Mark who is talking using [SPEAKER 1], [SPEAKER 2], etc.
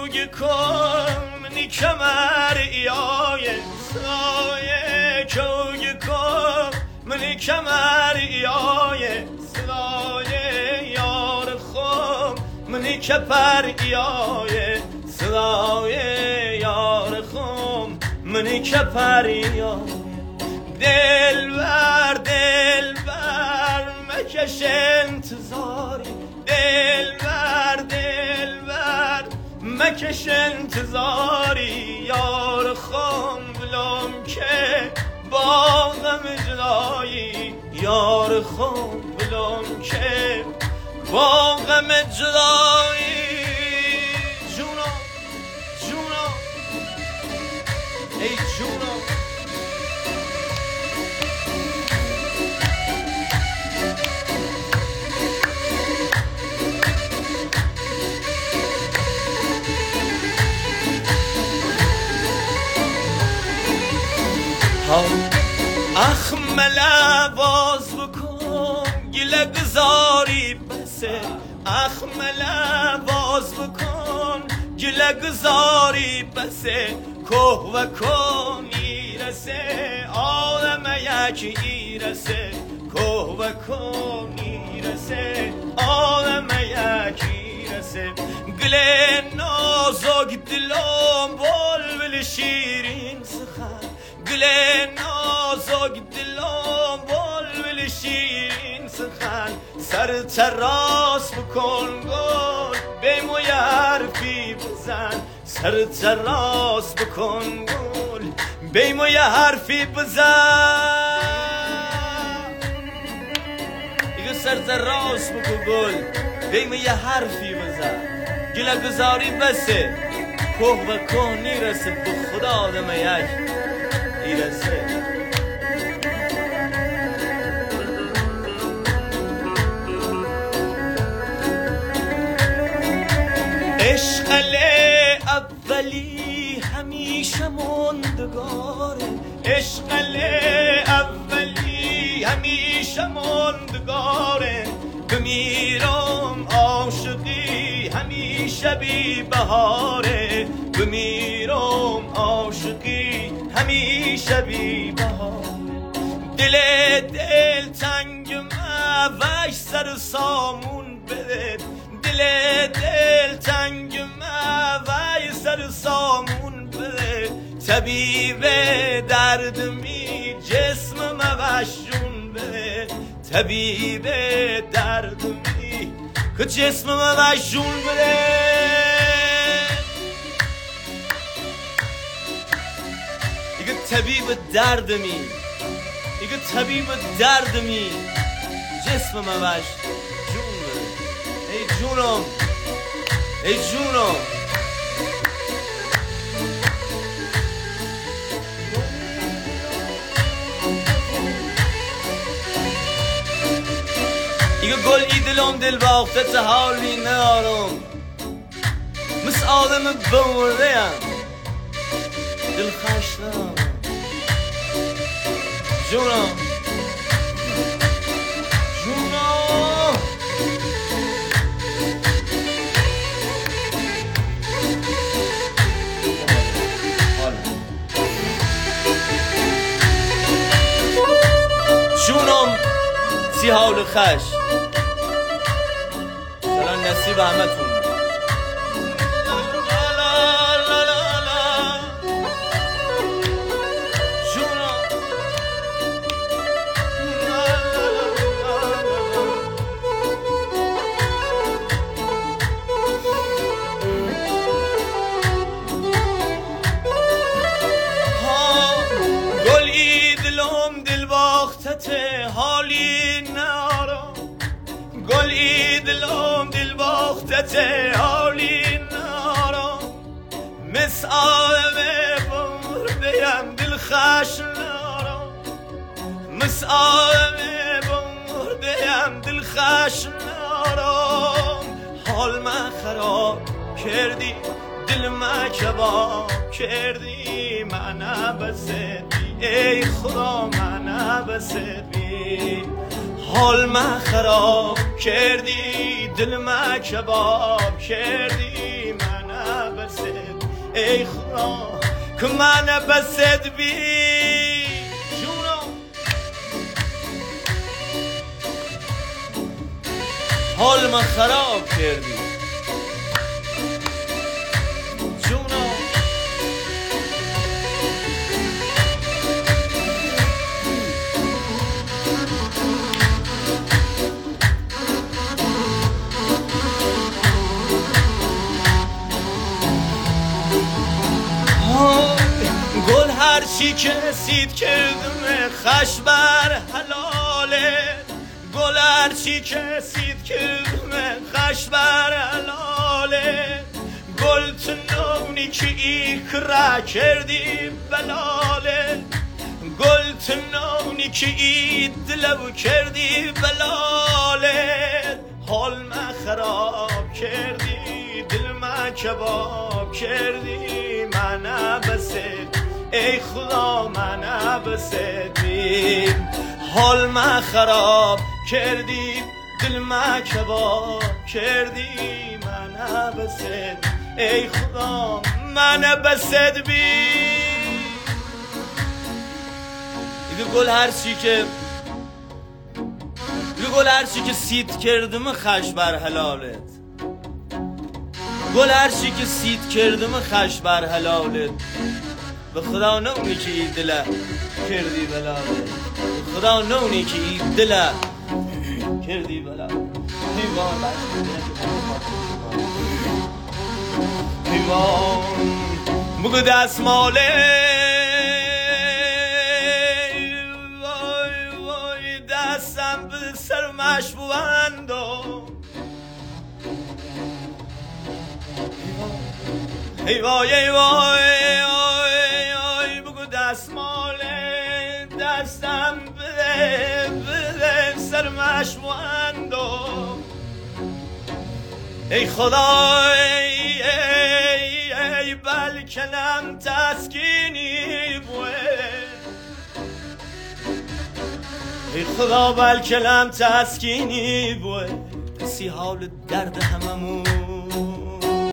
[SPEAKER 1] کوگ کن کمر ایای صدای کوگ کن منی کمر ایای صدای یار خم منی کپر ایای صدای یار خم منی کپر ایای دلبر دلبر مکش انتظاری دلبر دلبر مکش انتظاری یار خم بلوم که باغم جدایی یار خم بلوم که باغم جدایی جونا جونا ای جونا اخمله باز بکن گله گذاری بسه اخمله باز بکن گله گذاری بسه که و کنی رسه آدم یکی رسه که و کنی رسه آدم یکی رسه گله نازک دلم بلبل شیرین سخن گله نازک دلم بلبل شیرین سخن سر تراس بکن گل به موی حرفی بزن سر تراس بکن گل به موی حرفی بزن دیگه سر تراس بکن گل به موی حرفی بزن گله گذاری بسه که و کنی رسه به خدا آدم یک ایرسه عشق اولی همیشه ماندگاره عشق اولی همیشه ماندگاره بمیرم عاشقی همیشه بی بهاره بمیرم عاشقی همیشه بی بهاره دل تنگ ما وش سر سامون بده دل تنگ ما وش سر سامون بده طبیب درد می جسم ما وشون بده طبیب درد می که جسم ما وشون بده دیگه طبیب درد می دیگه طبیب درد می جسم ما وش جون بده ای جونم ای جونم دیگه گل ای دلم دل باخته حالی ندارم مثل آدم بمرده ام دل خش ندارم جونم جونم جونم سی حال خش سلام نصیب همتون حالی نارم گلی دلم دل باختت حالی نارم مثل آدم بمردیم دل خش نارم مثل آدم بمردیم دل خش نارم حال من خراب کردی دل من کباب کردی من بسدی ای خدا من بسدی حال من خراب کردی دل من کباب کردی من بسدی ای خدا که من بست بی جونا حال من خراب کردی جونا گل هر چی که سید کردم خش بر حلاله گل هر چی که سید کردم خش بر حلاله گل تنونی که ایکرا کردی بلاله گل تنونی که ای دلو کردی بلاله حال ما خراب کردی دل ما کباب کردی من بسید ای خدا من بسید حال ما خراب کردی دل ما کباب کردی من بسید ای خدا من بسید بی دیگه گل هر چی که سید کردم خش بر حلالت گل هر چی که سید کردم خش بر حلالت به خدا نونی که ای دل کردی بلالت به خدا نونی که ای دل کردی بلالت دیوان بگو دستماله وای دستم به سر مشبوندو ای وای ای وای آی بگو دستماله دستم به سر مشبوندو ای خدا ای بلکنم تسکینی بوه ای خدا بلکنم تسکینی بوه سی حال درد هممون